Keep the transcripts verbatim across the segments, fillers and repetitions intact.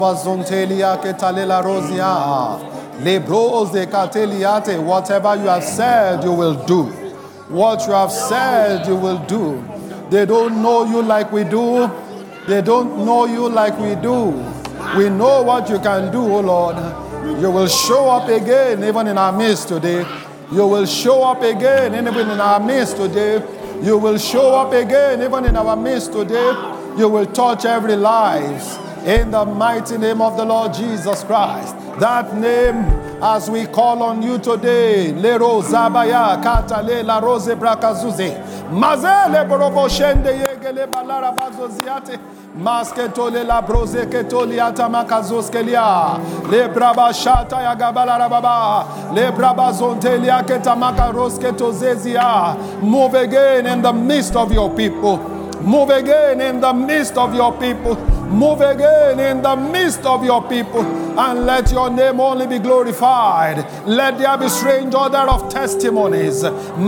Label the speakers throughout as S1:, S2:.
S1: Whatever you have said, you will do. What you have said, you will do. They don't know you like we do. They don't know you like we do. We know what you can do, oh Lord. You will show up again even in our midst today. You will show up again even in our midst today. You will show up again even in our midst today. You will touch every life in the mighty name of the Lord Jesus Christ. That name, as we call on you today, Lero Zabaya Katale La Rose Brakazuze Mazele Borobo Shende Yegele Balara Bazoziate Masketole La Brose Ketoliata Makazoskelia Le Braba Shata Yagabalara Baba Le Braba Zontelia Ketamaka Rosketozezia. Move again in the midst of your people. Move again in the midst of your people. Move again in the midst of your people, and let your name only be glorified. Let there be strange order of testimonies.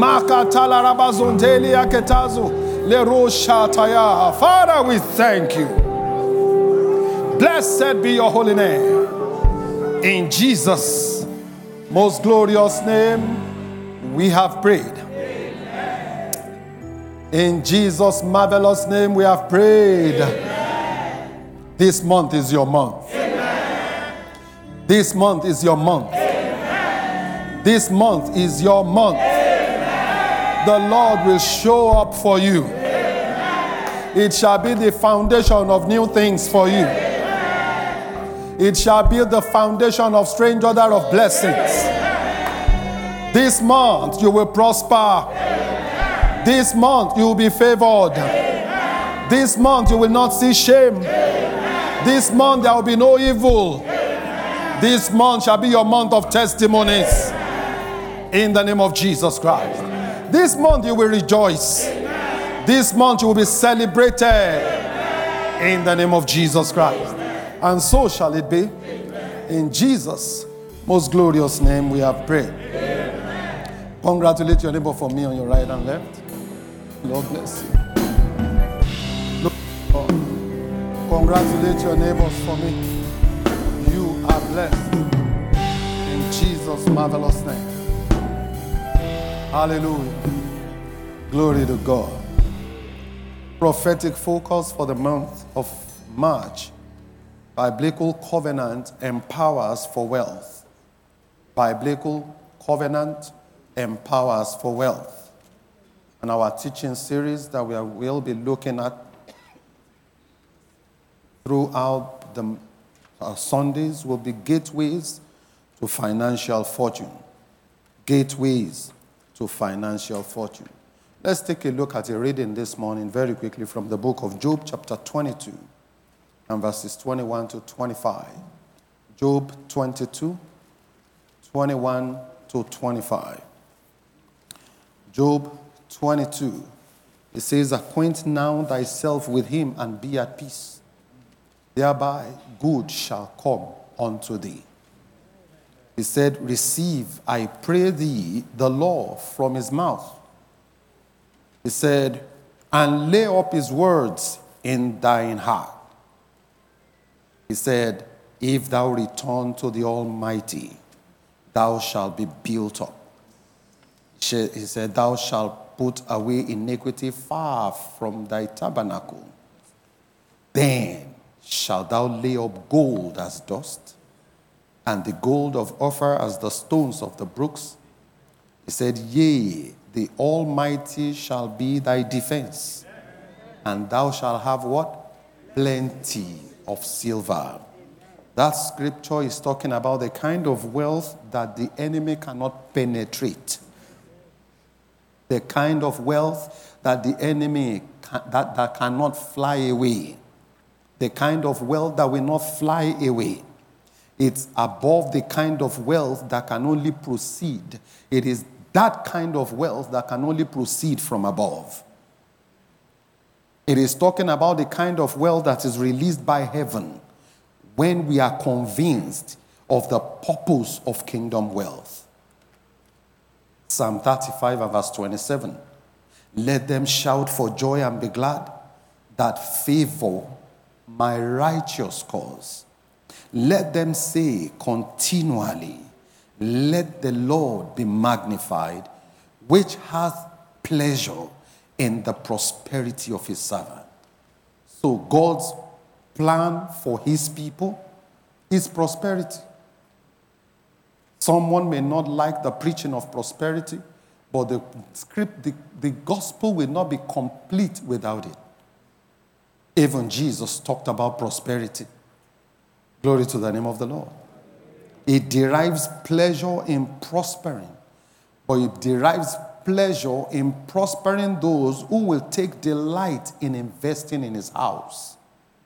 S1: Father, we thank you. Blessed be your holy name. In Jesus' most glorious name, we have prayed. In Jesus' marvelous name, we have prayed. Amen. This month is your month. Amen. This month is your month. Amen. This month is your month. Amen. The Lord will show up for you. Amen. It shall be the foundation of new things for you. Amen. It shall be the foundation of strange order of blessings. Amen. This month you will prosper. Amen. This month you will be favored. Amen. This month you will not see shame. Amen. This month there will be no evil. Amen. This month shall be your month of testimonies. Amen. In the name of Jesus Christ. Amen. This month you will rejoice. Amen. This month you will be celebrated. Amen. In the name of Jesus Christ. Amen. And so shall it be. Amen. In Jesus' most glorious name we have prayed. Amen. Congratulate your neighbor for me on your right and left. Lord bless you. Look, oh. Congratulate your neighbors for me. You are blessed. In Jesus' marvelous name. Hallelujah. Glory to God. Prophetic focus for the month of March. Biblical covenant empowers for wealth. Biblical covenant empowers for wealth. And our teaching series that we will be looking at throughout the uh, Sundays will be gateways to financial fortune. Gateways to financial fortune. Let's take a look at a reading this morning very quickly from the book of Job, chapter twenty-two, and verses twenty-one to twenty-five. Job twenty-two, twenty-one to twenty-five. Job twenty-two. It says, "Acquaint now thyself with him and be at peace. Thereby good shall come unto thee." He said, "Receive, I pray thee, the law from his mouth." He said, "And lay up his words in thine heart." He said, "If thou return to the Almighty, thou shalt be built up." He said, "Thou shalt put away iniquity far from thy tabernacle. Then shalt thou lay up gold as dust, and the gold of Ophir as the stones of the brooks." He said, "Yea, the Almighty shall be thy defense, and thou shalt have" what? "Plenty of silver." That scripture is talking about the kind of wealth that the enemy cannot penetrate. The kind of wealth that the enemy can, that, that cannot fly away. The kind of wealth that will not fly away. It's above the kind of wealth that can only proceed. It is that kind of wealth that can only proceed from above. It is talking about the kind of wealth that is released by heaven when we are convinced of the purpose of kingdom wealth. Psalm thirty-five and verse twenty-seven. "Let them shout for joy and be glad that favor my righteous cause. Let them say continually, let the Lord be magnified, which hath pleasure in the prosperity of his servant. So God's plan for his people is prosperity. Someone may not like the preaching of prosperity, but the script, the, the gospel will not be complete without it. Even Jesus talked about prosperity. Glory to the name of the Lord. It derives pleasure in prospering, but it derives pleasure in prospering those who will take delight in investing in his house.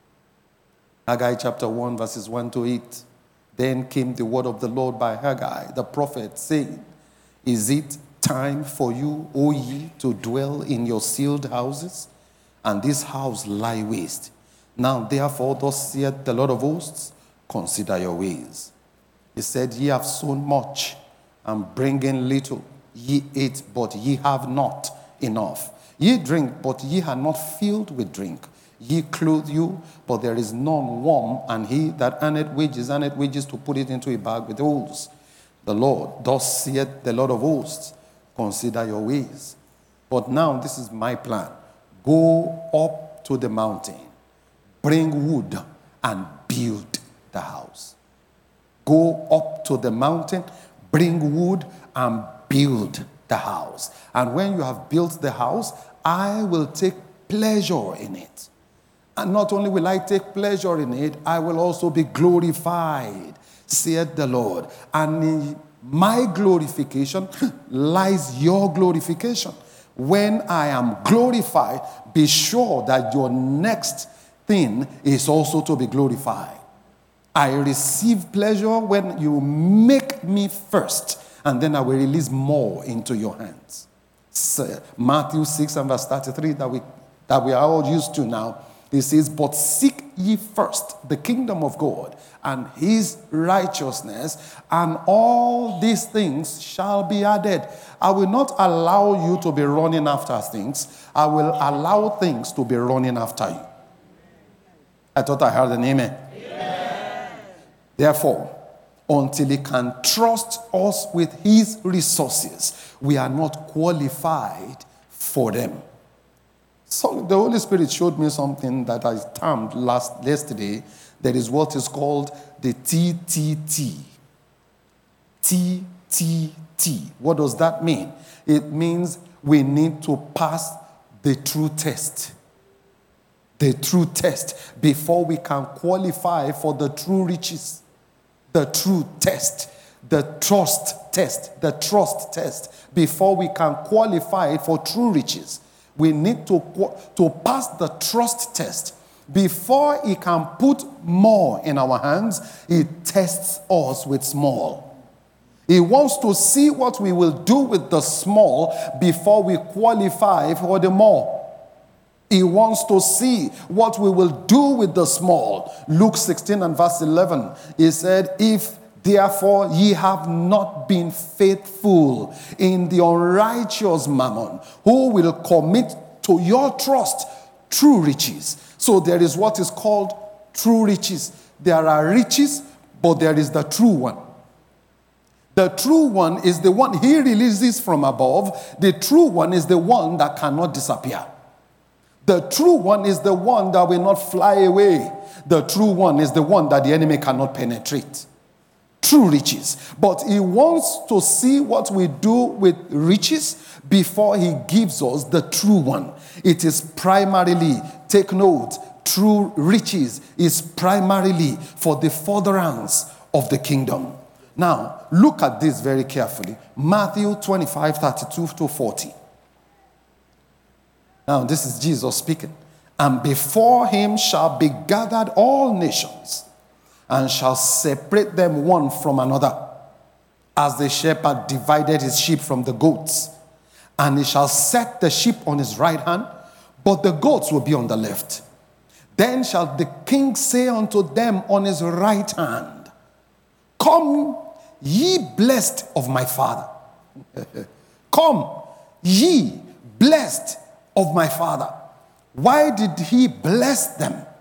S1: Haggai chapter one, verses one to eight. Then came the word of the Lord by Haggai, the prophet, saying, Is it time for you, O ye, to dwell in your sealed houses? And this house lie waste. Now therefore, thus saith the Lord of hosts, consider your ways. He said, Ye have sown much, and bring in little. Ye eat, but ye have not enough. Ye drink, but ye are not filled with drink. Ye clothe you, but there is none warm, and he that earneth wages, earneth wages to put it into a bag with holes. The Lord, thus saith the Lord of hosts, consider your ways. But now this is my plan. Go up to the mountain, bring wood, and build the house. Go up to the mountain, bring wood, and build the house. And when you have built the house, I will take pleasure in it. And not only will I take pleasure in it, I will also be glorified, saith the Lord. And in my glorification lies your glorification. When I am glorified, be sure that your next thing is also to be glorified. I receive pleasure when you make me first, and then I will release more into your hands. So, Matthew six and verse thirty-three that we, that we are all used to now. It says, but seek ye first the kingdom of God and his righteousness, and all these things shall be added. I will not allow you to be running after things. I will allow things to be running after you. I thought I heard an amen. Amen. Therefore, until he can trust us with his resources, we are not qualified for them. So the Holy Spirit showed me something that I termed last yesterday. That is what is called the T T T. T T T. What does that mean? It means we need to pass the true test. The true test before we can qualify for the true riches. The true test. The trust test. The trust test. Before we can qualify for true riches. We need to, to pass the trust test. Before he can put more in our hands, he tests us with small. He wants to see what we will do with the small before we qualify for the more. He wants to see what we will do with the small. Luke sixteen and verse eleven, he said, if therefore ye have not been faithful in the unrighteous mammon, who will commit to your trust true riches? So there is what is called true riches. There are riches, but there is the true one. The true one is the one he releases from above. The true one is the one that cannot disappear. The true one is the one that will not fly away. The true one is the one that the enemy cannot penetrate. True riches. But he wants to see what we do with riches before he gives us the true one. It is primarily, take note, true riches is primarily for the furtherance of the kingdom. Now, look at this very carefully. Matthew twenty-five, thirty-two to forty. Now, this is Jesus speaking. And before him shall be gathered all nations, and shall separate them one from another, as the shepherd divided his sheep from the goats. And he shall set the sheep on his right hand, but the goats will be on the left. Then shall the king say unto them on his right hand, come, ye blessed of my Father. Come, ye blessed of my Father. Why did he bless them?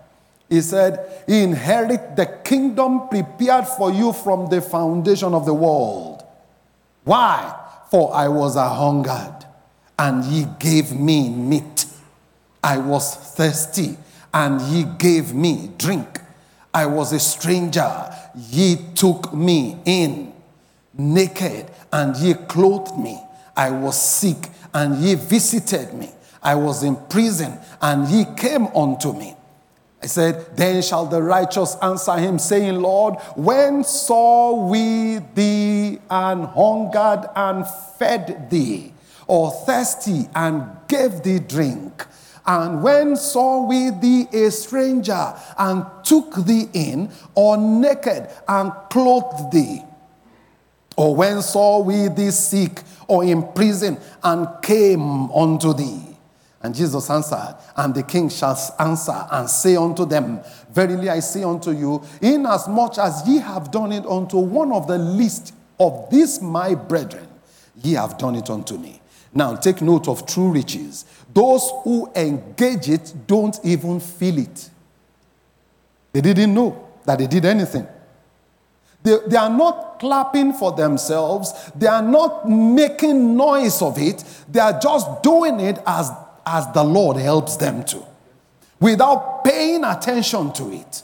S1: He said, inherit the kingdom prepared for you from the foundation of the world. Why? For I was a hungered, and ye gave me meat. I was thirsty, and ye gave me drink. I was a stranger, ye took me in. Naked, and ye clothed me. I was sick, and ye visited me. I was in prison, and ye came unto me. I said, then shall the righteous answer him, saying, Lord, when saw we thee and hungered and fed thee, or thirsty and gave thee drink? And when saw we thee a stranger and took thee in, or naked and clothed thee? Or when saw we thee sick or in prison and came unto thee? And Jesus answered, and the king shall answer and say unto them, verily I say unto you, inasmuch as ye have done it unto one of the least of these my brethren, ye have done it unto me. Now take note of true riches. Those who engage it don't even feel it. They didn't know that they did anything. They, they are not clapping for themselves. They are not making noise of it. They are just doing it as, as the Lord helps them to, without paying attention to it,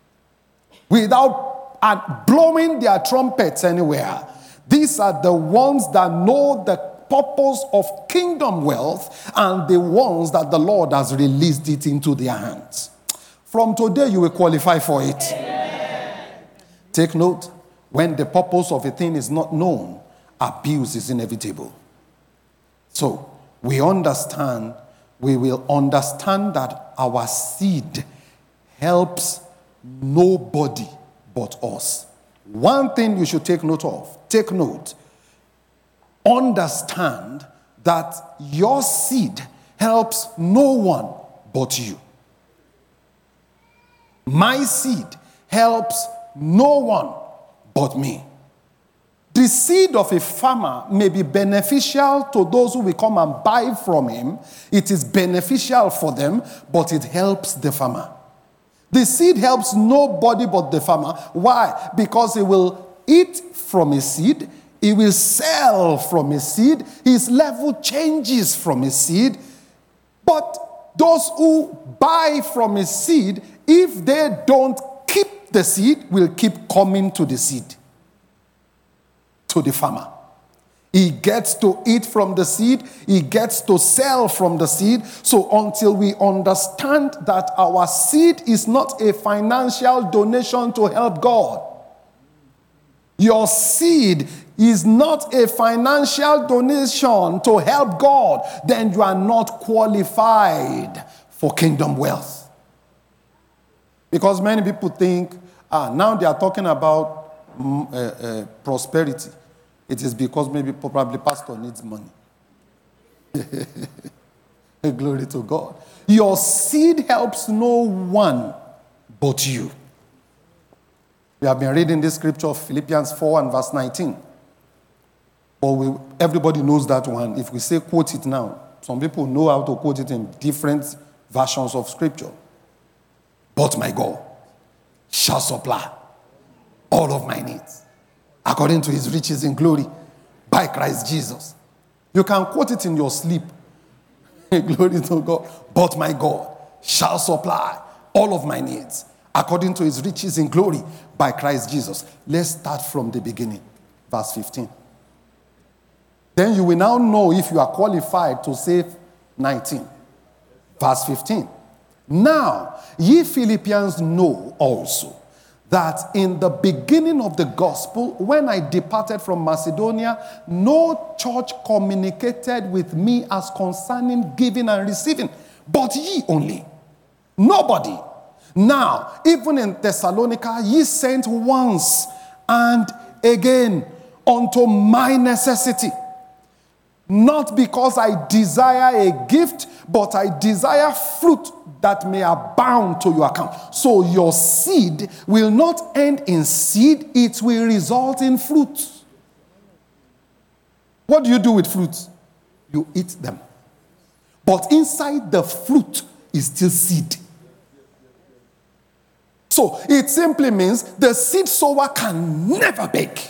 S1: without uh, blowing their trumpets anywhere. These are the ones that know the purpose of kingdom wealth and the ones that the Lord has released it into their hands. From today, you will qualify for it. Amen. Take note, when the purpose of a thing is not known, abuse is inevitable. So, we understand, we will understand that our seed helps nobody but us. One thing you should take note of, take note, understand that your seed helps no one but you. My seed helps no one but me. The seed of a farmer may be beneficial to those who will come and buy from him. It is beneficial for them, but it helps the farmer. The seed helps nobody but the farmer. Why? Because he will eat from a seed. He will sell from a seed. His level changes from a seed. But those who buy from a seed, if they don't keep the seed, will keep coming to the seed, to the farmer. He gets to eat from the seed. He gets to sell from the seed. So until we understand that our seed is not a financial donation to help God, your seed is not a financial donation to help God, then you are not qualified for kingdom wealth. Because many people think, ah, now they are talking about mm, uh, uh, prosperity. It is because maybe probably pastor needs money. Glory to God. Your seed helps no one but you. We have been reading this scripture of Philippians four and verse nineteen. But we, everybody knows that one. If we say quote it now, some people know how to quote it in different versions of scripture. But my God shall supply all of my needs according to his riches in glory by Christ Jesus. You can quote it in your sleep. Glory to God. But my God shall supply all of my needs according to his riches in glory by Christ Jesus. Let's start from the beginning. Verse fifteen. Then you will now know if you are qualified to save nineteen. Verse fifteen. Now, ye Philippians know also that in the beginning of the gospel, when I departed from Macedonia, no church communicated with me as concerning giving and receiving, but ye only. Nobody. Now, even in Thessalonica, ye sent once and again unto my necessity. Not because I desire a gift, but I desire fruit that may abound to your account. So your seed will not end in seed, it will result in fruit. What do you do with fruits? You eat them. But inside the fruit is still seed. So it simply means the seed sower can never beg.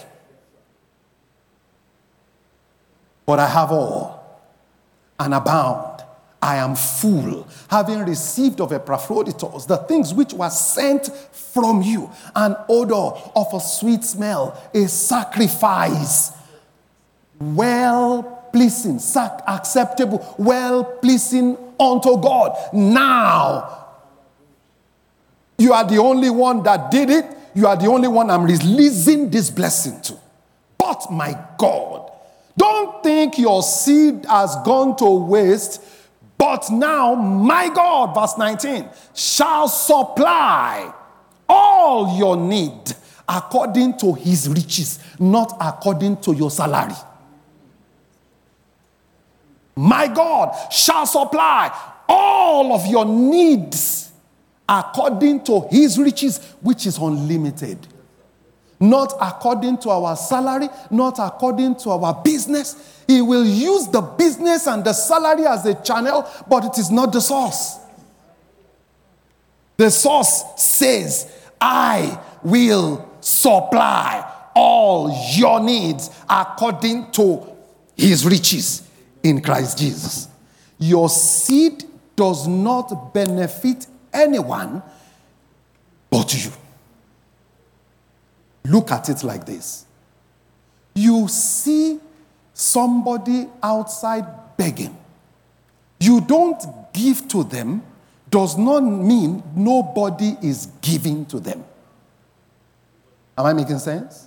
S1: But I have all and abound. I am full, having received of Epaphroditus the things which were sent from you, an odor of a sweet smell, a sacrifice, well-pleasing, sac- acceptable, well-pleasing unto God. Now, you are the only one that did it. You are the only one I'm releasing this blessing to. But my God, don't think your seed has gone to waste. But now, my God, verse nineteen, shall supply all your need according to his riches, not according to your salary. My God shall supply all of your needs according to his riches, which is unlimited. Not according to our salary, not according to our business. He will use the business and the salary as a channel, but it is not the source. The source says, I will supply all your needs according to his riches in Christ Jesus. Your seed does not benefit anyone but you. Look at it like this. You see somebody outside begging. You don't give to them does not mean nobody is giving to them. Am I making sense?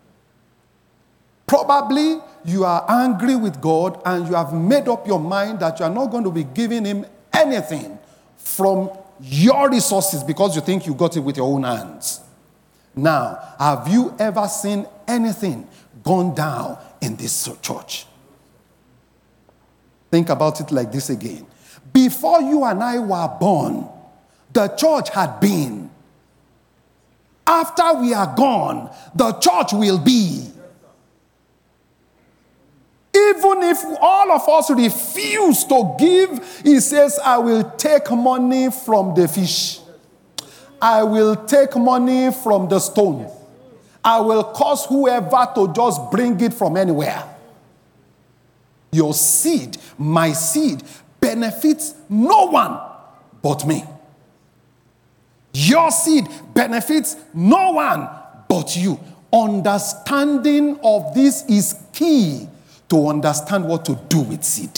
S1: Probably you are angry with God and you have made up your mind that you are not going to be giving him anything from your resources because you think you got it with your own hands. Now, have you ever seen anything gone down in this church? Think about it like this again. Before you and I were born, the church had been. After we are gone, the church will be. Even if all of us refuse to give, he says, I will take money from the fish. I will take money from the stone. I will cause whoever to just bring it from anywhere. Your seed, my seed, benefits no one but me. Your seed benefits no one but you. Understanding of this is key to understand what to do with seed.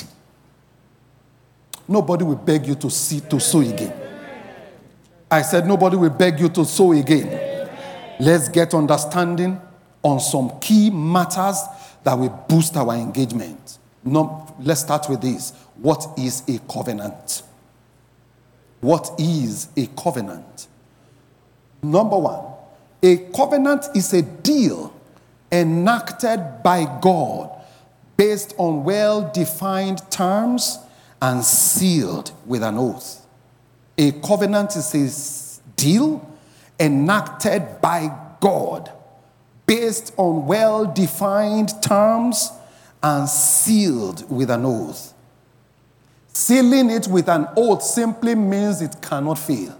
S1: Nobody will beg you to seed to sow again. I said nobody will beg you to sow again. Let's get understanding on some key matters that will boost our engagement. No, let's start with this. What is a covenant? What is a covenant? Number one, a covenant is a deal enacted by God based on well-defined terms and sealed with an oath. A covenant is a deal enacted by God based on well-defined terms and sealed with an oath. Sealing it with an oath simply means it cannot fail.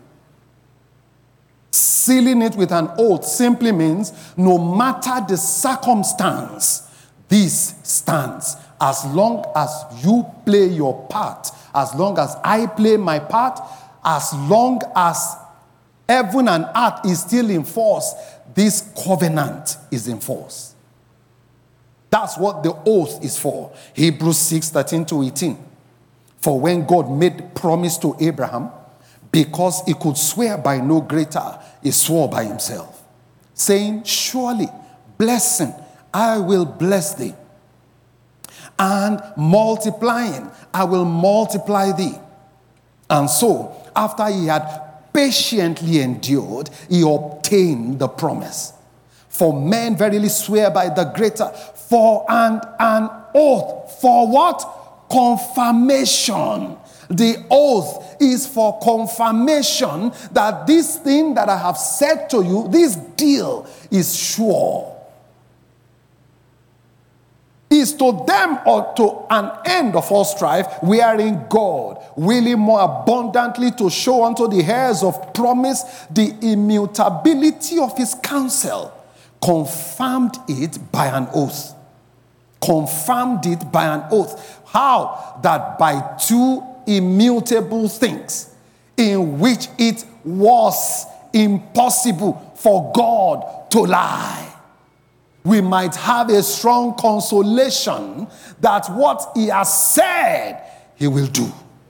S1: Sealing it with an oath simply means no matter the circumstance, this stands. As long as you play your part, as long as I play my part, as long as heaven and earth is still in force, this covenant is in force. That's what the oath is for. Hebrews six, thirteen to eighteen. For when God made promise to Abraham, because he could swear by no greater, he swore by himself, saying, surely, blessing, I will bless thee, and multiplying, I will multiply thee. And so, after he had patiently endured, he obtained the promise. For men verily swear by the greater, for and an oath, for what? Confirmation. The oath is for confirmation that this thing that I have said to you, this deal is sure. Is is to them or to an end of all strife, wherein God, willing more abundantly to show unto the heirs of promise the immutability of his counsel, confirmed it by an oath. Confirmed it by an oath. How? That by two immutable things, in which it was impossible for God to lie, we might have a strong consolation that what he has said, he will do.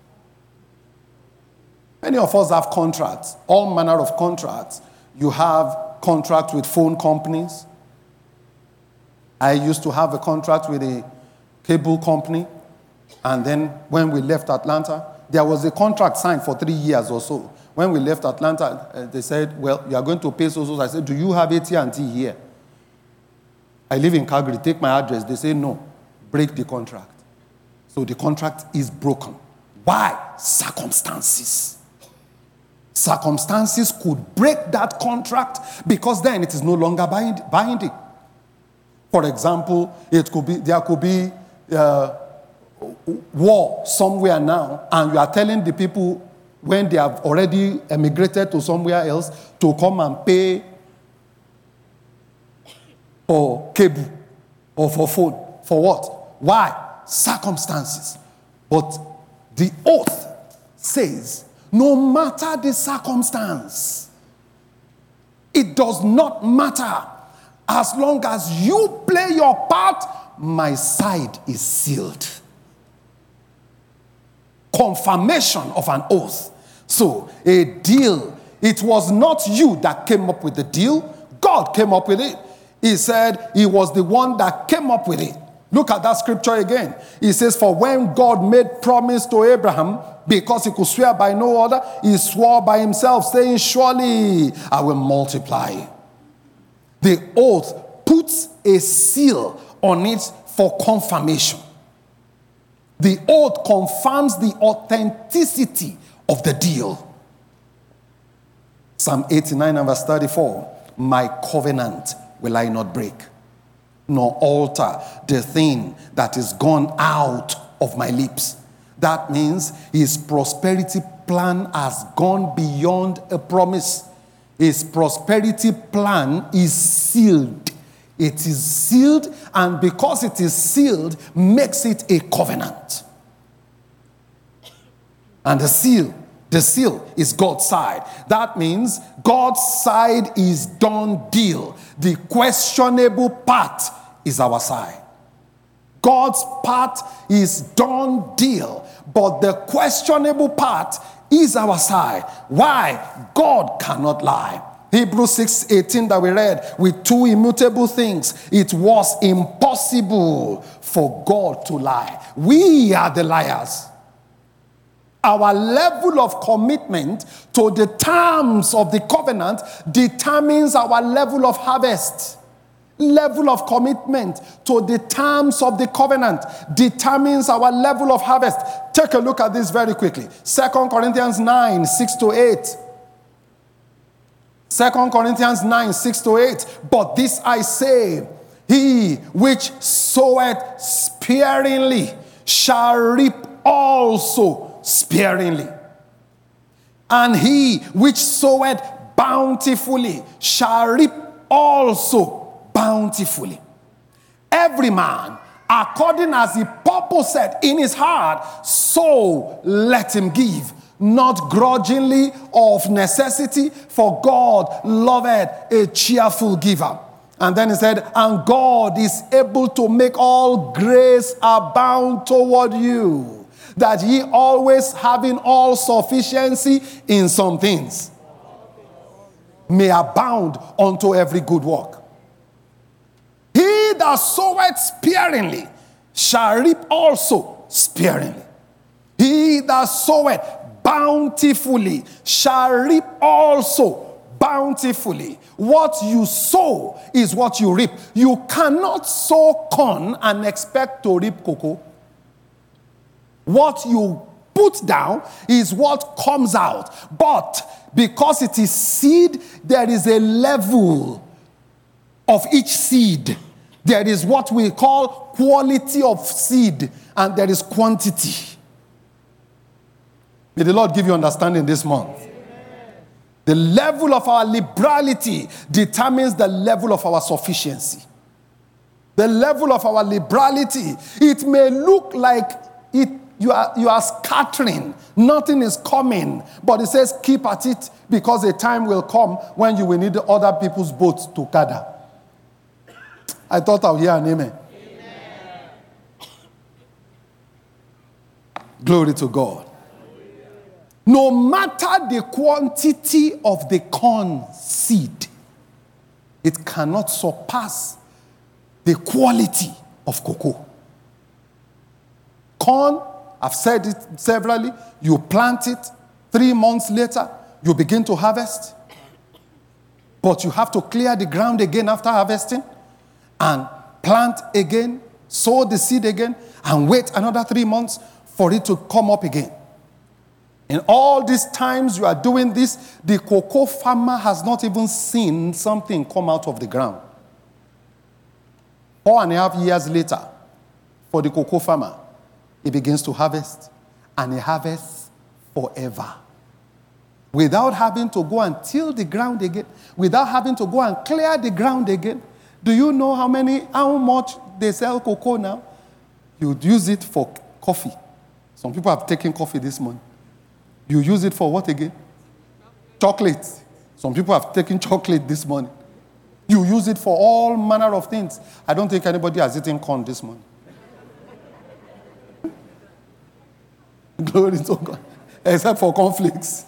S1: Many of us have contracts, all manner of contracts. You have contracts with phone companies. I used to have a contract with a cable company. And then when we left Atlanta, there was a contract signed for three years or so. When we left Atlanta, uh, they said, well, you are going to pay so so. I said, do you have A T and T here? I live in Calgary, take my address. They say, no, break the contract. So the contract is broken. Why? Circumstances. Circumstances could break that contract because then it is no longer bind, binding. For example, it could be there could be uh, war somewhere now, and you are telling the people when they have already emigrated to somewhere else to come and pay for cable or for phone. For what? Why? Circumstances. But the oath says, no matter the circumstance, it does not matter. As long as you play your part, my side is sealed. Confirmation of an oath. So, a deal. It was not you that came up with the deal. God came up with it. He said he was the one that came up with it. Look at that scripture again. He says, for when God made promise to Abraham, because he could swear by no other, he swore by himself, saying, surely I will multiply. The oath puts a seal on it for confirmation. The oath confirms the authenticity of the deal. Psalm eighty-nine and verse thirty-four. My covenant will I not break, nor alter the thing that is gone out of my lips. That means his prosperity plan has gone beyond a promise. His prosperity plan is sealed. It is sealed, and because it is sealed, makes it a covenant. And the seal, the seal is God's side. That means God's side is done deal. The questionable part is our side. God's part is done deal, but the questionable part is our side. Why? God cannot lie. Hebrews six eighteen that we read, with two immutable things, it was impossible for God to lie. We are the liars. Our level of commitment to the terms of the covenant determines our level of harvest. Level of commitment to the terms of the covenant determines our level of harvest. Take a look at this very quickly. Second Corinthians nine, six to eight. Second Corinthians nine, six to eight. But this I say, he which soweth sparingly shall reap also sparingly. And he which soweth bountifully shall reap also bountifully. Every man, according as he purposeth in his heart, so let him give, not grudgingly or of necessity, for God loveth a cheerful giver. And then he said, and God is able to make all grace abound toward you, that ye always having all sufficiency in some things may abound unto every good work. He that soweth sparingly shall reap also sparingly. He that soweth bountifully shall reap also bountifully. What you sow is what you reap. You cannot sow corn and expect to reap cocoa. What you put down is what comes out. But because it is seed, there is a level of each seed There is what we call quality of seed, and there is quantity. May the Lord give you understanding this month. The level of our liberality determines the level of our sufficiency. The level of our liberality, it may look like it, you are, you are scattering. Nothing is coming. But it says keep at it, because a time will come when you will need other people's boats to gather. I thought I'll hear an amen. Amen. Glory to God. No matter the quantity of the corn seed, it cannot surpass the quality of cocoa. Corn, I've said it severally, you plant it, three months later, you begin to harvest. But you have to clear the ground again after harvesting, and plant again, sow the seed again, and wait another three months for it to come up again. In all these times you are doing this, the cocoa farmer has not even seen something come out of the ground. Four and a half years later, for the cocoa farmer, he begins to harvest, and he harvests forever. Without having to go and till the ground again, without having to go and clear the ground again. Do you know how many, how much they sell cocoa now? You use it for coffee. Some people have taken coffee this morning. You use it for what again? Chocolate. Some people have taken chocolate this morning. You use it for all manner of things. I don't think anybody has eaten corn this morning. Glory to God. Except for cornflakes.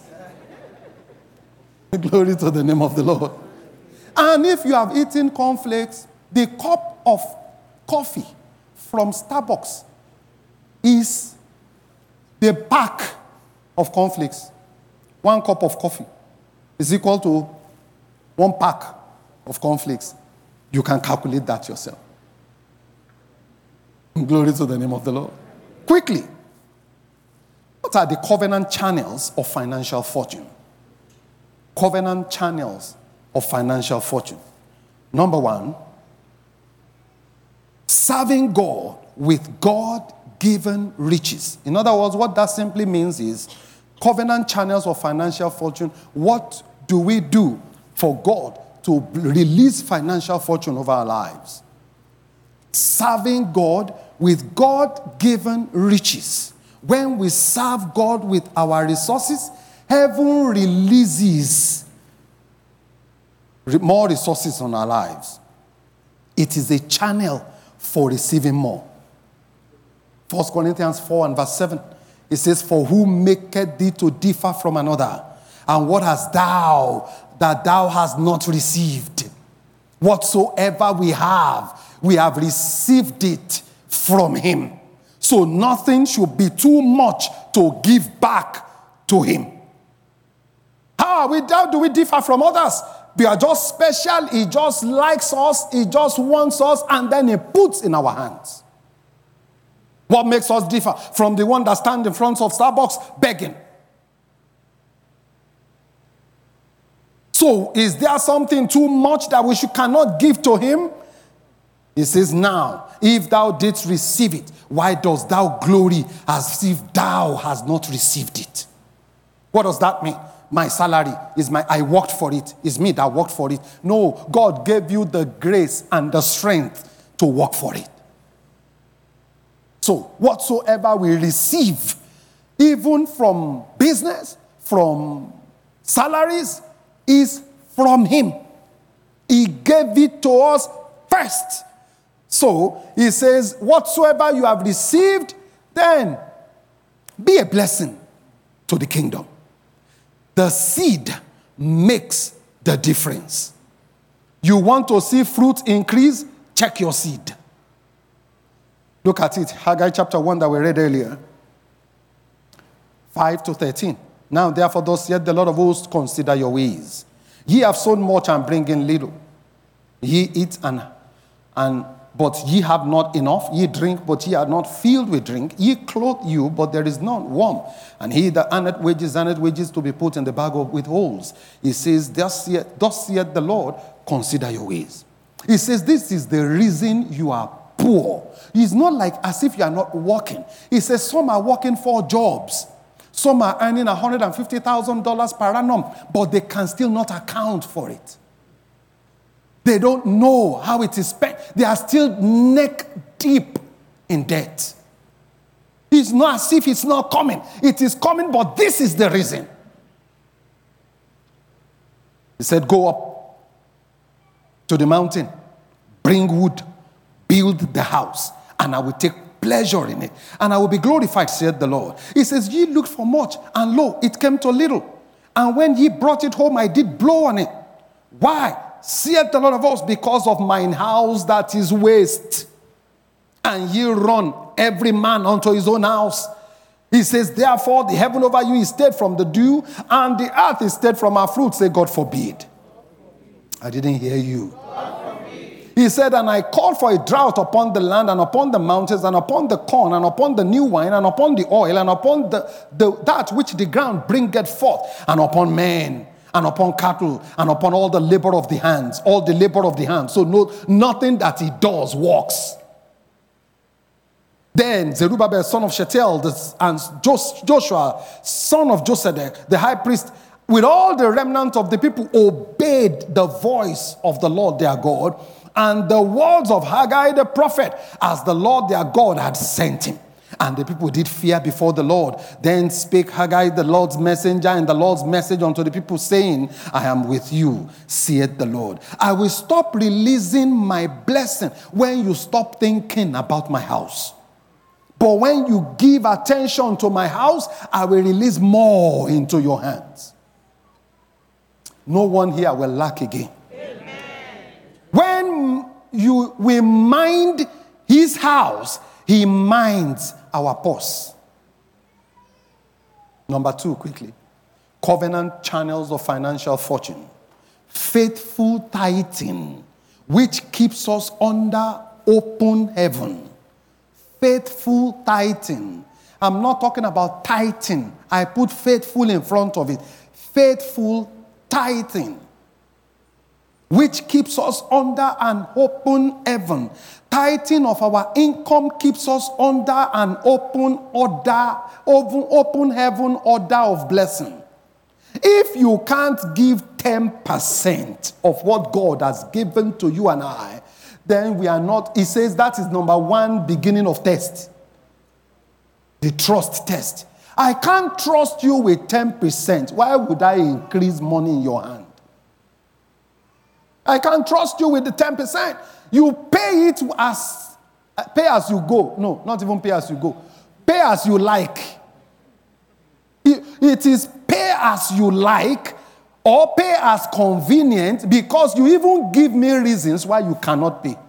S1: Glory to the name of the Lord. And if you have eaten cornflakes, the cup of coffee from Starbucks is the pack of cornflakes. One cup of coffee is equal to one pack of cornflakes. You can calculate that yourself. Glory to the name of the Lord. Quickly, what are the covenant channels of financial fortune? Covenant channels of financial fortune. Number one, serving God with God-given riches. In other words, what that simply means is covenant channels of financial fortune. What do we do for God to release financial fortune over our lives? Serving God with God-given riches. When we serve God with our resources, heaven releases more resources on our lives. It is a channel for receiving more. First Corinthians four and verse seven. It says, for who maketh thee to differ from another? And what hast thou that thou hast not received? Whatsoever we have, we have received it from him. So nothing should be too much to give back to him. How, how do we differ from others? We are just special. He just likes us. He just wants us. And then he puts in our hands. What makes us differ from the one that stands in front of Starbucks begging? So is there something too much that we should, cannot give to him? He says, now, if thou didst receive it, why dost thou glory as if thou hast not received it? What does that mean? My salary is my, I worked for it. It's me that worked for it. No, God gave you the grace and the strength to work for it. So whatsoever we receive, even from business, from salaries, is from him. He gave it to us first. So he says, whatsoever you have received, then be a blessing to the kingdom. The seed makes the difference. You want to see fruit increase? Check your seed. Look at it. Haggai chapter one that we read earlier. five to thirteen. Now therefore thus saith the Lord of hosts, consider your ways. Ye have sown much and bring in little. Ye eat and, and but ye have not enough. Ye drink, but ye are not filled with drink. Ye clothe you, but there is none warm. And he that earneth wages, earneth wages to be put in the bag of with holes. He says, thus saith, thus saith the Lord, consider your ways. He says, this is the reason you are poor. It's not like as if you are not working. He says, some are working four jobs. Some are earning one hundred fifty thousand dollars per annum, but they can still not account for it. They don't know how it is spent. They are still neck deep in debt. It's not as if it's not coming. It is coming, but this is the reason. He said, go up to the mountain, bring wood, build the house, and I will take pleasure in it, and I will be glorified, said the Lord. He says, ye looked for much, and lo, it came to little. And when ye brought it home, I did blow on it. Why? Saith the Lord of hosts, because of mine house that is waste. And ye run every man unto his own house. He says, therefore, the heaven over you is stayed from the dew, and the earth is stayed from our fruit. Say, God forbid. I didn't hear you. He said, and I called for a drought upon the land, and upon the mountains, and upon the corn, and upon the new wine, and upon the oil, and upon the, the that which the ground bringeth forth, and upon men, and upon cattle, and upon all the labor of the hands, all the labor of the hands. So no, nothing that he does works. Then Zerubbabel, son of Shealtiel, and Joshua, son of Josedek, the high priest, with all the remnant of the people, obeyed the voice of the Lord their God, and the words of Haggai the prophet, as the Lord their God had sent him. And the people did fear before the Lord. Then spake Haggai the Lord's messenger, and the Lord's message unto the people, saying, I am with you, saith the Lord. I will stop releasing my blessing when you stop thinking about my house. But when you give attention to my house, I will release more into your hands. No one here will lack again. When you we mind his house, he minds our purse. Number two, quickly. Covenant channels of financial fortune. Faithful tithing, which keeps us under open heaven. Faithful tithing. I'm not talking about tithing. I put faithful in front of it. Faithful tithing, which keeps us under an open heaven. Tithing of our income keeps us under an open order, open, open heaven order of blessing. If you can't give ten percent of what God has given to you and I, then we are not, he says that is number one beginning of test. The trust test. I can't trust you with ten percent. Why would I increase money in your hand? I can't trust you with the ten percent. You pay it as, pay as you go. No, not even pay as you go. Pay as you like. It, it is pay as you like or pay as convenient, because you even give me reasons why you cannot pay.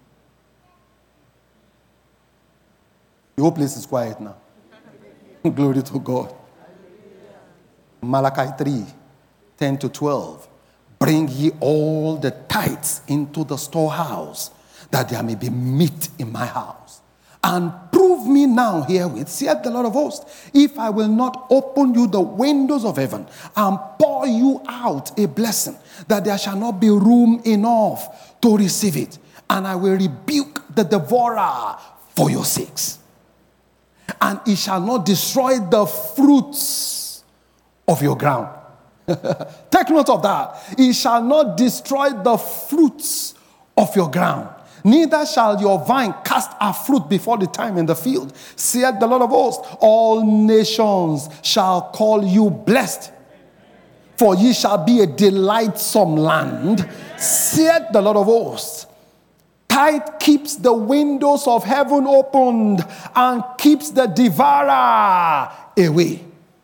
S1: The whole place is quiet now. Glory to God. Malachi three, ten to twelve. Bring ye all the tithes into the storehouse, that there may be meat in my house. And prove me now herewith, saith the Lord of hosts, if I will not open you the windows of heaven and pour you out a blessing, that there shall not be room enough to receive it. And I will rebuke the devourer for your sakes. And it shall not destroy the fruits of your ground. Take note of that. It shall not destroy the fruits of your ground. Neither shall your vine cast her fruit before the time in the field, saith the Lord of hosts. All nations shall call you blessed, for ye shall be a delightsome land, saith the Lord of hosts. Tithe keeps the windows of heaven opened and keeps the devourer away.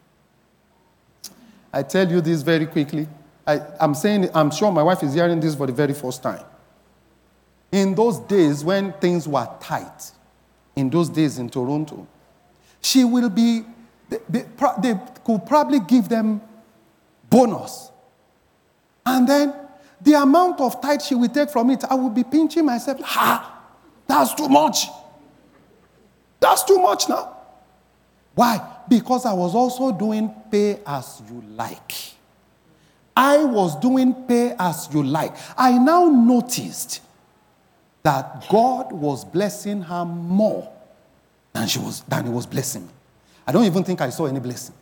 S1: I tell you this very quickly. I, I'm saying, I'm sure my wife is hearing this for the very first time. In those days when things were tight, in those days in Toronto, she will be, they, they, they could probably give them bonus. And then the amount of tithe she will take from it, I will be pinching myself. Ha! That's too much. That's too much now. Why? Because I was also doing pay as you like. I was doing pay as you like. I now noticed that God was blessing her more than she was than he was blessing me. I don't even think I saw any blessing.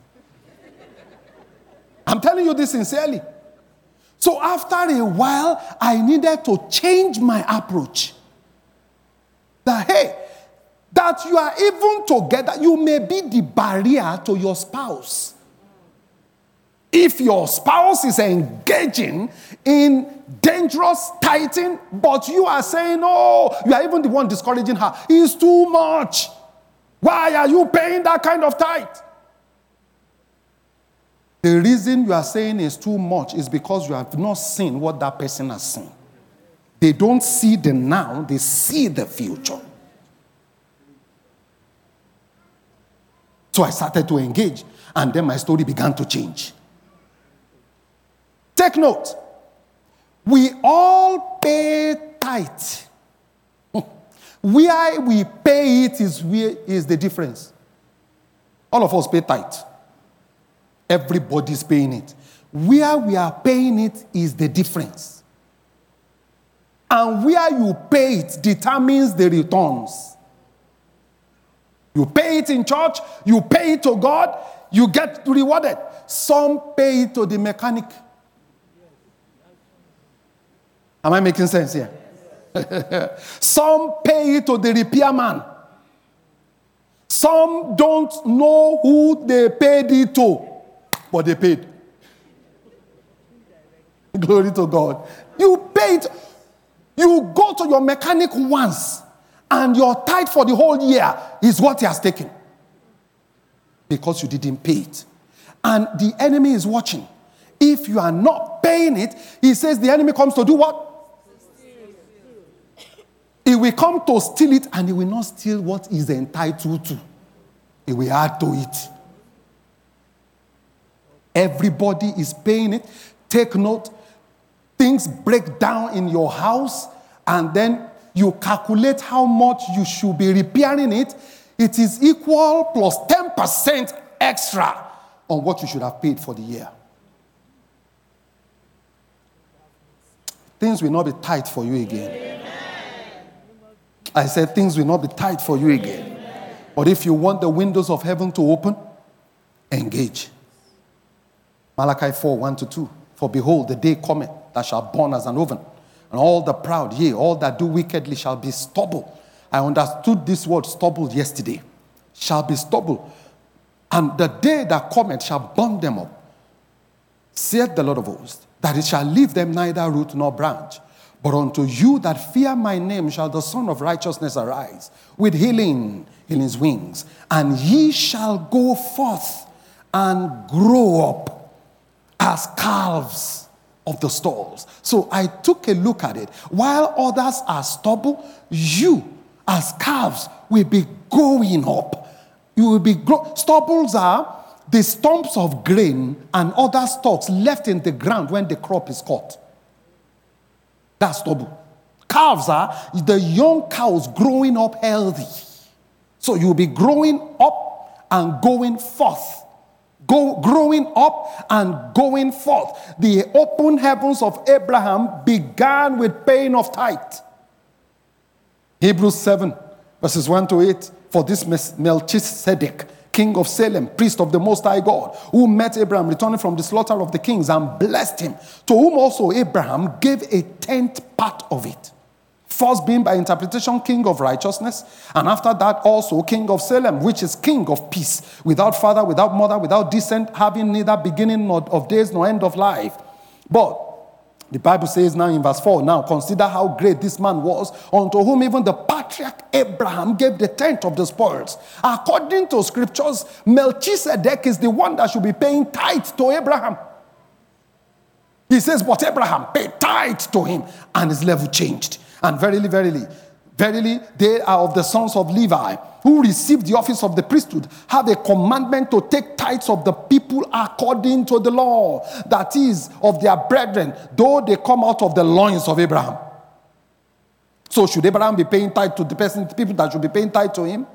S1: I'm telling you this sincerely. So after a while, I needed to change my approach. That, hey, that you are even together, you may be the barrier to your spouse. If your spouse is engaging in dangerous tithing, but you are saying, oh, you are even the one discouraging her, it's too much. Why are you paying that kind of tithe? The reason you are saying it's too much is because you have not seen what that person has seen. They don't see the now, they see the future. So I started to engage, and then my story began to change. Take note, we all pay tithe. Where we pay it is where is the difference. All of us pay tithe. Everybody's paying it. Where we are paying it is the difference. And where you pay it determines the returns. You pay it in church, you pay it to God, you get rewarded. Some pay it to the mechanic. Am I making sense here? Some pay it to the repairman. Some don't know who they paid it to, but they paid. Glory to God. You paid. You go to your mechanic once, and your tithe for the whole year is what he has taken. Because you didn't pay it. And the enemy is watching. If you are not paying it, he says the enemy comes to do what? He will come to steal it, and he will not steal what is entitled to. He will add to it. Everybody is paying it. Take note. Things break down in your house, and then you calculate how much you should be repairing it. It is equal plus ten percent extra on what you should have paid for the year. Things will not be tight for you again. Amen. I said things will not be tight for you again. Amen. But if you want the windows of heaven to open, engage. Malachi four, one to two. For behold, the day cometh that shall burn as an oven, and all the proud, yea, all that do wickedly shall be stubble. I understood this word stubble yesterday. Shall be stubble. And the day that cometh shall burn them up, saith the Lord of hosts, that it shall leave them neither root nor branch. But unto you that fear my name shall the Son of Righteousness arise, with healing in his wings. And ye shall go forth and grow up as calves of the stalls. So I took a look at it. While others are stubble, you as calves will be growing up. You will be grow- Stubbles are the stumps of grain and other stalks left in the ground when the crop is cut. That's stubble. Calves are the young cows growing up healthy. So you'll be growing up and going forth. Go, growing up and going forth. The open heavens of Abraham began with paying of tithe. Hebrews seven, verses one to eight. For this Melchizedek, king of Salem, priest of the Most High God, who met Abraham returning from the slaughter of the kings and blessed him, to whom also Abraham gave a tenth part of it. First being by interpretation king of righteousness, and after that also king of Salem, which is king of peace, without father, without mother, without descent, having neither beginning nor of days nor end of life. But the Bible says now in verse four, now consider how great this man was, unto whom even the patriarch Abraham gave the tenth of the spoils. According to scriptures, Melchizedek is the one that should be paying tithe to Abraham. He says, but Abraham paid tithe to him, and his level changed. And verily, verily, verily, they are of the sons of Levi, who received the office of the priesthood, have a commandment to take tithes of the people according to the law, that is, of their brethren, though they come out of the loins of Abraham. So should Abraham be paying tithe to the person, the people that should be paying tithe to him?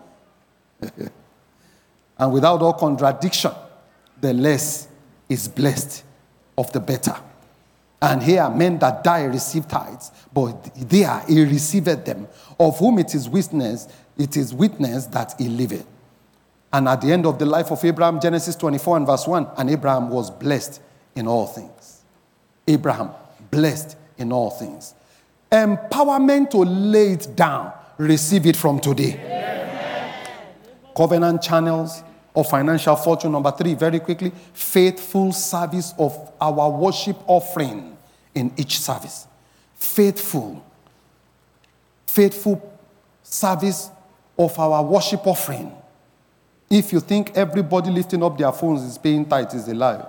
S1: And without all contradiction, the less is blessed of the better. And here men that die receive tithes, but there he receiveth them, of whom it is witness, it is witness that he liveth. And at the end of the life of Abraham, Genesis twenty-four and verse one, and Abraham was blessed in all things. Abraham, blessed in all things. Empowerment to lay it down, receive it from today. Amen. Covenant channels of financial fortune. Number three, very quickly, faithful service of our worship offering in each service. Faithful, faithful service of our worship offering. If you think everybody lifting up their phones is paying tithes, is a lie.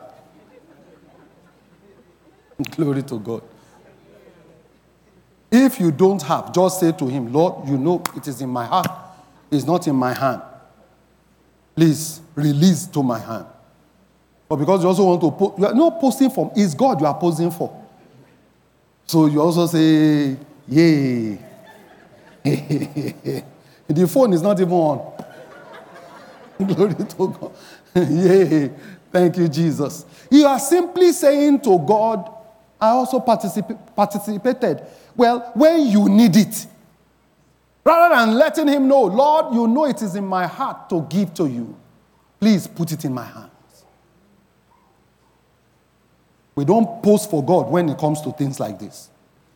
S1: Glory to God. If you don't have, just say to him, Lord, you know it is in my heart. It's not in my hand. Please, release to my hand. But because you also want to post, you are not posting for, it's God you are posing for. So you also say, yay. The phone is not even on. Glory to God. Yay. Thank you, Jesus. You are simply saying to God, I also particip- participated. Well, when you need it, rather than letting him know, Lord, you know it is in my heart to give to you. Please put it in my hands. We don't post for God when it comes to things like this.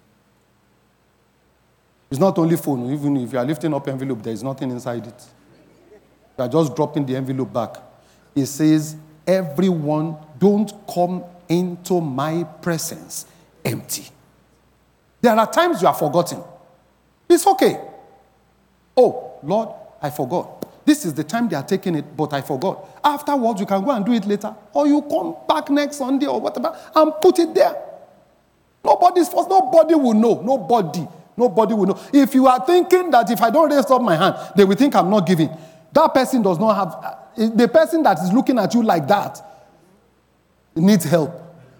S1: It's not only phone. Even if you are lifting up envelope, there is nothing inside it. You are just dropping the envelope back. It says, everyone don't come into my presence empty. There are times you are forgotten. It's okay. Oh, Lord, I forgot. This is the time they are taking it, but I forgot. Afterwards, you can go and do it later. Or you come back next Sunday or whatever and put it there. Nobody's first. Nobody will know. Nobody. Nobody will know. If you are thinking that if I don't raise up my hand, they will think I'm not giving. That person does not have... The person that is looking at you like that needs help.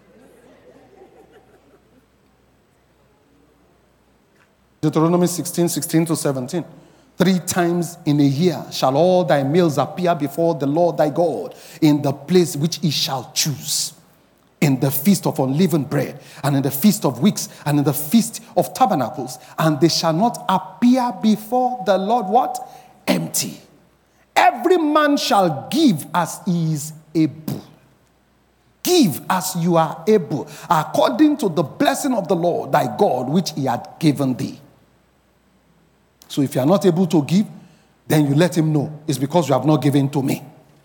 S1: Deuteronomy sixteen, sixteen to seventeen. Three times in a year shall all thy males appear before the Lord thy God in the place which he shall choose. In the feast of unleavened bread, and in the feast of weeks, and in the feast of tabernacles. And they shall not appear before the Lord what? Empty. Every man shall give as he is able. Give as you are able, according to the blessing of the Lord thy God, which he had given thee. So if you are not able to give, then you let him know. It's because you have not given to me.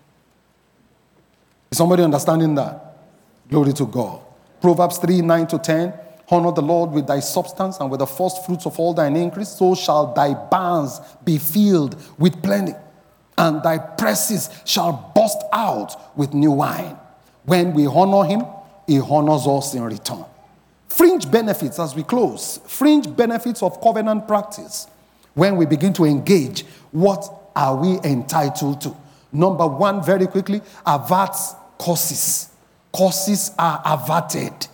S1: Is somebody understanding that? Glory to God. Proverbs three, nine to ten. Honor the Lord with thy substance and with the first fruits of all thine increase. So shall thy barns be filled with plenty, and thy presses shall burst out with new wine. When we honor him, he honors us in return. Fringe benefits as we close. Fringe benefits of covenant practice. When we begin to engage, what are we entitled to? Number one, very quickly, averts curses. Curses are averted.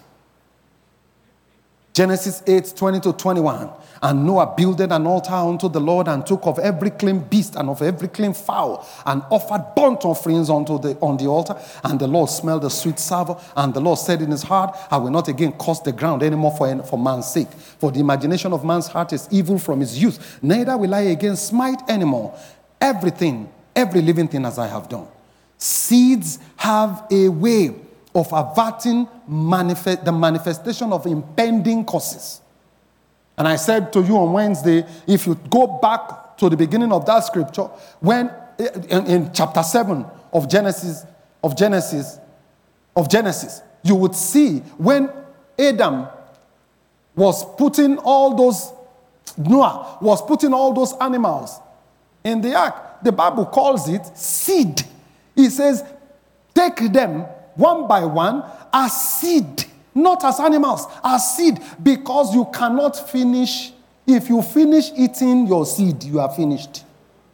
S1: Genesis eight, twenty to twenty-one. And Noah builded an altar unto the Lord and took of every clean beast and of every clean fowl and offered burnt offerings unto the, on the altar. And the Lord smelled the sweet savour. And the Lord said in his heart, I will not again curse the ground anymore for, for man's sake. For the imagination of man's heart is evil from his youth. Neither will I again smite anymore everything, every living thing as I have done. Seeds have a way of averting manifest, the manifestation of impending curses. And I said to you on Wednesday, if you go back to the beginning of that scripture, when in, in chapter seven of Genesis, of Genesis, of Genesis, you would see when Adam was putting all those, Noah was putting all those animals in the ark. The Bible calls it seed. He says, take them one by one as seed. Not as animals, as seed, because you cannot finish. If you finish eating your seed, you are finished.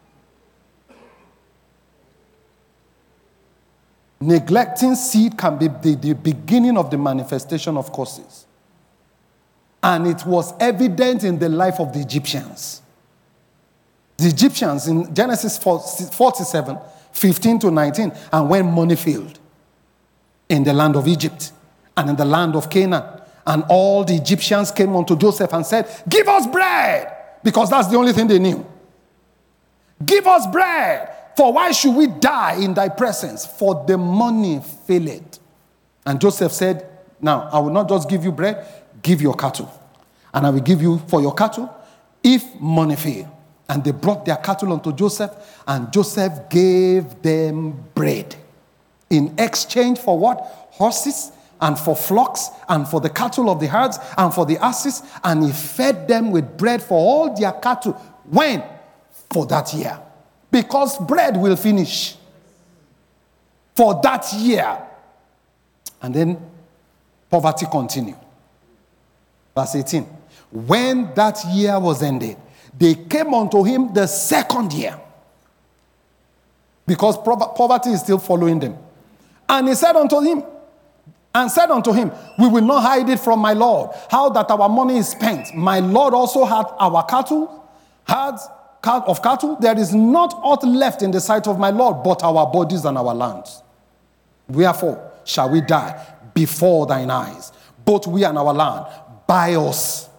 S1: Neglecting seed can be the, the beginning of the manifestation of curses. And it was evident in the life of the Egyptians. The Egyptians in Genesis forty-seven, fifteen to nineteen, and when money failed in the land of Egypt, and in the land of Canaan, And all the Egyptians came unto Joseph and said, give us bread, because that's the only thing they knew. Give us bread, for why should we die in thy presence? For the money faileth. And Joseph said, now, I will not just give you bread, give your cattle. And I will give you for your cattle, if money fail. And they brought their cattle unto Joseph, and Joseph gave them bread. In exchange for what? Horses, and for flocks, and for the cattle of the herds, and for the asses. And he fed them with bread for all their cattle. When? For that year. Because bread will finish. For that year. And then poverty continued. Verse eighteen. When that year was ended, they came unto him the second year. Because poverty is still following them. And he said unto him, and said unto him, we will not hide it from my Lord, how that our money is spent. My Lord also had our cattle, herds of cattle. There is not aught left in the sight of my Lord, but our bodies and our lands. Wherefore shall we die before thine eyes, both we and our land? Buy us.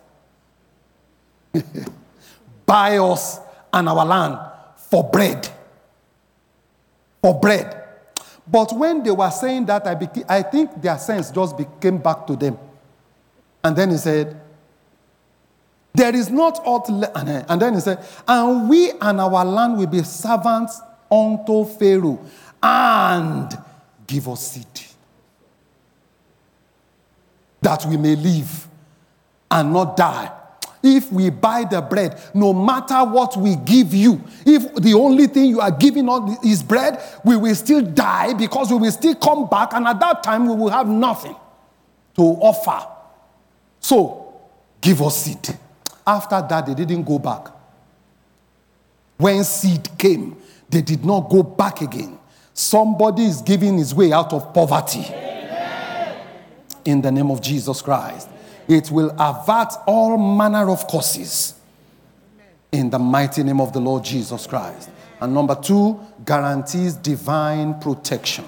S1: Buy us and our land for bread. For bread. But when they were saying that, I, beca- I think their sense just became back to them. And then he said, there is not aught le-. And then he said, and we and our land will be servants unto Pharaoh, and give us seed, that we may live and not die. If we buy the bread, no matter what we give you, if the only thing you are giving us is bread, we will still die, because we will still come back, and at that time we will have nothing to offer. So, give us seed. After that, they didn't go back. When seed came, they did not go back again. Somebody is giving his way out of poverty. Amen. In the name of Jesus Christ. It will avert all manner of curses in the mighty name of the Lord Jesus Christ. And number two, guarantees divine protection.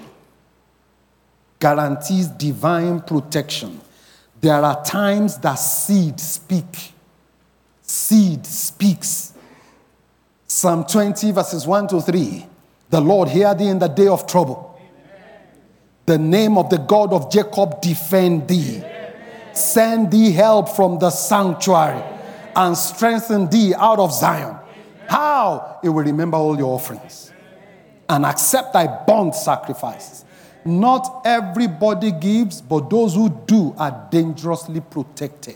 S1: Guarantees divine protection. There are times that seed speak. Seed speaks. Psalm twenty verses one to three. The Lord hear thee in the day of trouble. The name of the God of Jacob defend thee. Send thee help from the sanctuary, and strengthen thee out of Zion. How? It will remember all your offerings and accept thy burnt sacrifices. Not everybody gives, but those who do are dangerously protected.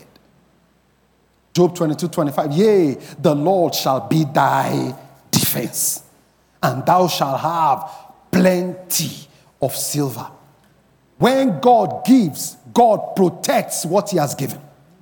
S1: Job twenty-two twenty-five. Yea, the Lord shall be thy defense, and thou shalt have plenty of silver. When God gives, God protects what he has given.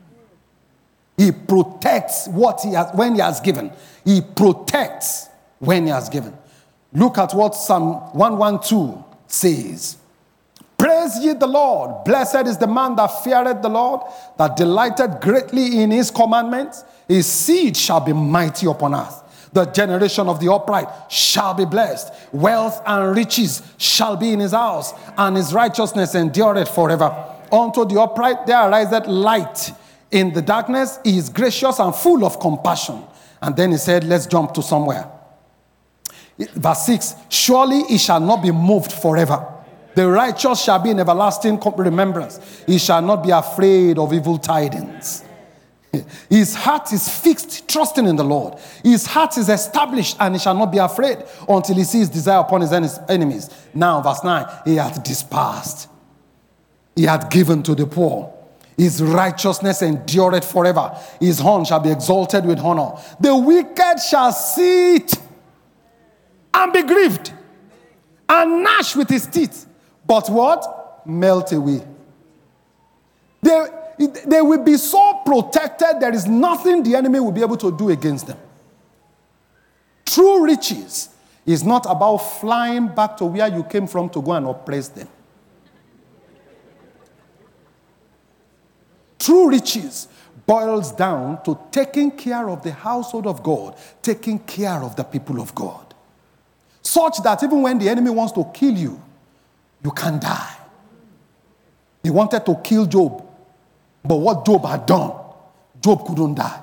S1: He protects what he has, when he has given. He protects when he has given. Look at what Psalm one twelve says. Praise ye the Lord. Blessed is the man that feareth the Lord, that delighteth greatly in his commandments. His seed shall be mighty upon earth. The generation of the upright shall be blessed. Wealth and riches shall be in his house, and his righteousness endureth forever. Unto the upright there ariseth light in the darkness. He is gracious and full of compassion. And then he said, let's jump to somewhere. Verse six, surely he shall not be moved forever. The righteous shall be in everlasting remembrance. He shall not be afraid of evil tidings. His heart is fixed, trusting in the Lord. His heart is established, and he shall not be afraid until he sees desire upon his enemies. Now, verse nine, he hath dispersed. He hath given to the poor. His righteousness endureth forever. His horn shall be exalted with honor. The wicked shall sit and be grieved, and gnash with his teeth. But what? Melt away. They, they will be so protected, there is nothing the enemy will be able to do against them. True riches is not about flying back to where you came from to go and oppress them. True riches boils down to taking care of the household of God, taking care of the people of God. Such that even when the enemy wants to kill you, you can't die. He wanted to kill Job. But what Job had done, Job couldn't die.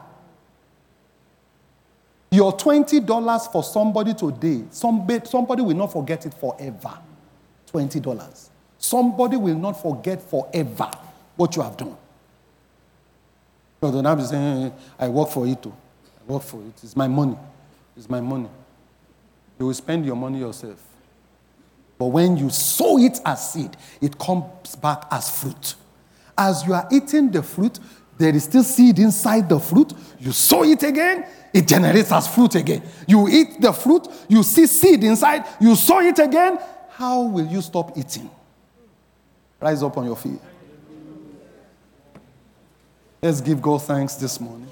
S1: Your twenty dollars for somebody today, somebody, somebody will not forget it forever. twenty dollars. Somebody will not forget forever what you have done. So don't have to say, I work for it too. I work for it. It's my money. It's my money. You will spend your money yourself. But when you sow it as seed, it comes back as fruit. As you are eating the fruit, there is still seed inside the fruit. You sow it again, it generates as fruit again. You eat the fruit, you see seed inside, you sow it again. How will you stop eating? Rise up on your feet. Let's give God thanks this morning.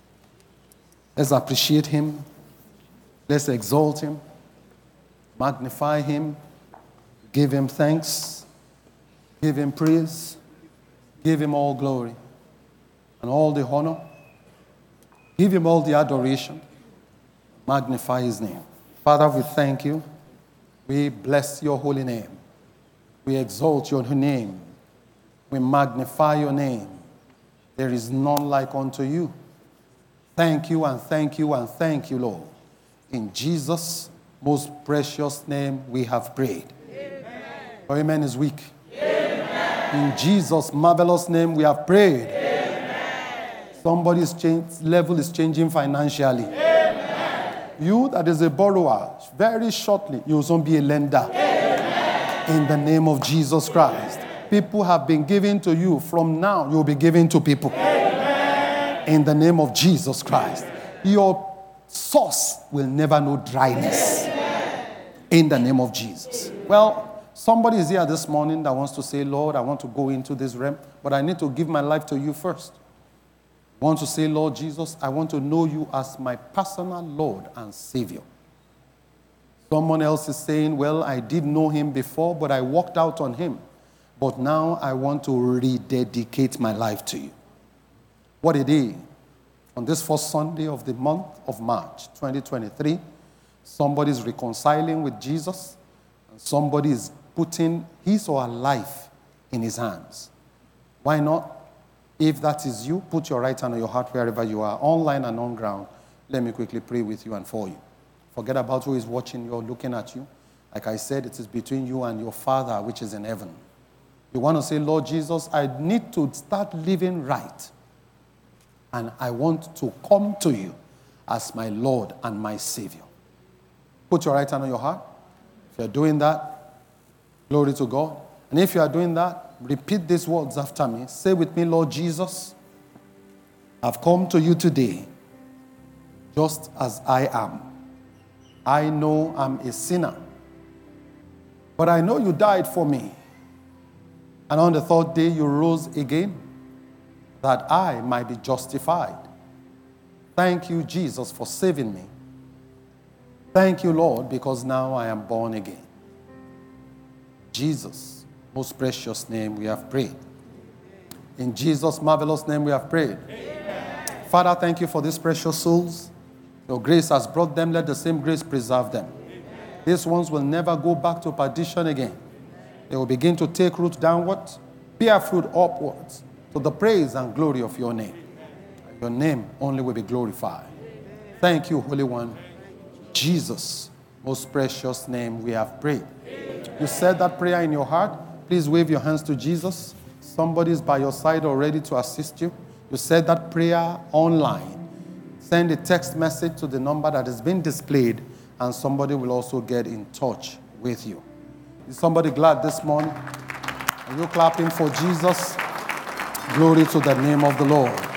S1: Let's appreciate him. Let's exalt him. Magnify him. Give him thanks. Give him praise. Give him all glory and all the honor. Give him all the adoration. Magnify his name. Father, we thank you. We bless your holy name. We exalt your name. We magnify your name. There is none like unto you. Thank you and thank you and thank you, Lord. In Jesus' most precious name we have prayed. Amen. Our amen is weak. Amen. In Jesus' marvelous name we have prayed. Amen. Somebody's change, level is changing financially. Amen. You that is a borrower, very shortly you will soon be a lender. Amen. In the name of Jesus Christ. Amen. People have been given to you. From now you will be given to people. Amen. In the name of Jesus Christ. Your source will never know dryness. Amen. In the name of Jesus. Well, somebody is here this morning that wants to say, Lord, I want to go into this realm, but I need to give my life to you first. I want to say, Lord Jesus, I want to know you as my personal Lord and Savior. Someone else is saying, well, I did know him before, but I walked out on him. But now I want to rededicate my life to you. What a day. On this first Sunday of the month of March, twenty twenty-three, somebody is reconciling with Jesus, and somebody is putting his or her life in his hands. Why not? If that is you, put your right hand on your heart wherever you are, online and on ground. Let me quickly pray with you and for you. Forget about who is watching you or looking at you. Like I said, it is between you and your Father which is in heaven. You want to say, Lord Jesus, I need to start living right. And I want to come to you as my Lord and my Savior. Put your right hand on your heart. If you're doing that, glory to God. And if you are doing that, repeat these words after me. Say with me, Lord Jesus, I've come to you today just as I am. I know I'm a sinner, but I know you died for me. And on the third day, you rose again, that I might be justified. Thank you, Jesus, for saving me. Thank you, Lord, because now I am born again. Jesus' most precious name we have prayed. In Jesus' marvelous name we have prayed. Amen. Father, thank you for these precious souls. Your grace has brought them. Let the same grace preserve them. Amen. These ones will never go back to perdition again. They will begin to take root downwards, bear fruit upwards, to the praise and glory of your name. Your name only will be glorified. Thank you, Holy One. Jesus' most precious name we have prayed. You said that prayer in your heart. Please wave your hands to Jesus. Somebody is by your side already to assist you. You said that prayer online. Send a text message to the number that has been displayed, and somebody will also get in touch with you. Is somebody glad this morning? Are you clapping for Jesus? Glory to the name of the Lord.